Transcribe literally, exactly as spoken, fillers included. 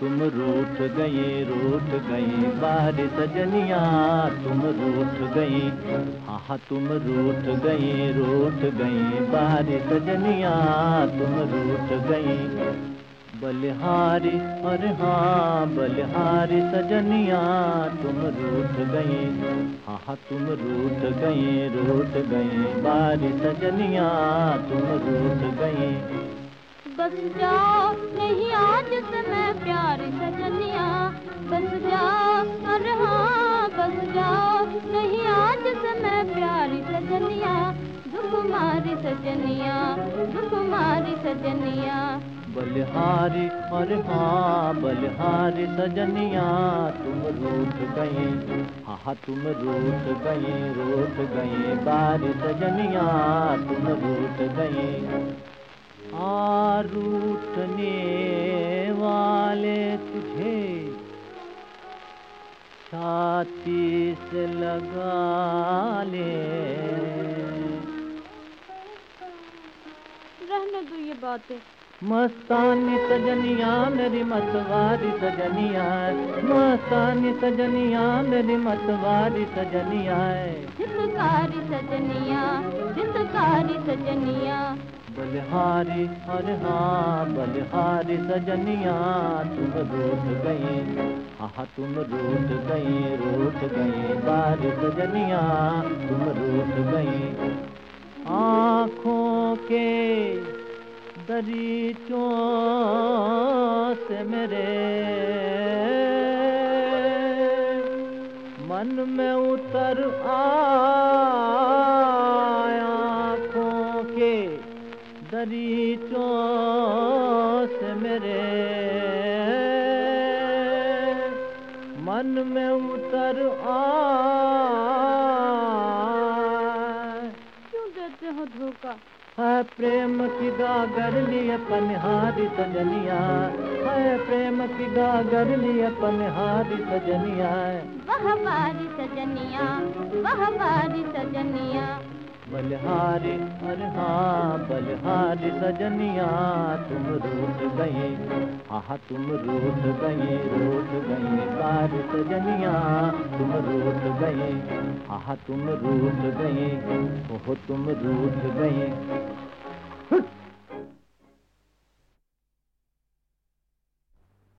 तुम रूठ गई रूठ गई बारी सजनिया, तुम रूठ गई, हाँ तुम रूठ गई रूठ गई बारी सजनिया, तुम रूठ गई। बलिहारी अरे हाँ बलिहारी सजनिया, तुम रूठ गई, हाँ तुम रूठ गई रूठ गई बारी सजनिया, तुम रूठ गई। बस जाओ नहीं आज से मैं प्यारी सजनिया, बस जाओ अरे हाँ बस जाओ नहीं आज से मैं प्यारी सजनिया, दुखुमारी सजनिया दुखुमारी सजनिया। बलिहारी अरे हाँ बलिहारी सजनिया, तुम रूठ गई, हाँ तुम रूठ गई रूठ गई बारी सजनिया, तुम रूठ गई। आ रूठने वाले तुझे छाती से लगा ले। रहने दो ये बातें। मस्तानी सजनिया मेरी मतवारी सजनिया, मस्तानी सजनिया मेरी मतवारी सजनिया, हितकारी सजनिया हितकारी सजनिया। बलिहारी अरे हाँ बलिहारी सजनिया, तुम रूठ गई, हाँ तुम रूठ गई रूठ गई बारी सजनिया, तुम रूठ गई। आँखों के दरीचों से मेरे मन में उतर आया, आँखों के दरीचों से मेरे मन में उतर आया। क्यों देते हो धोखा? है प्रेम की गागर लिए पनिहारी सजनिया, है प्रेम की गागर लिए पनिहारी सजनिया, वह बारी सजनिया वह बारी सजनिया। बलिहारी अरे हाँ बलिहारी सजनिया, तुम रूठ गई, हाँ तुम रूठ गई रूठ गई बारी सजनिया, तुम रूठ गई, हाँ तुम रूठ गई, ओह तुम रूठ गई।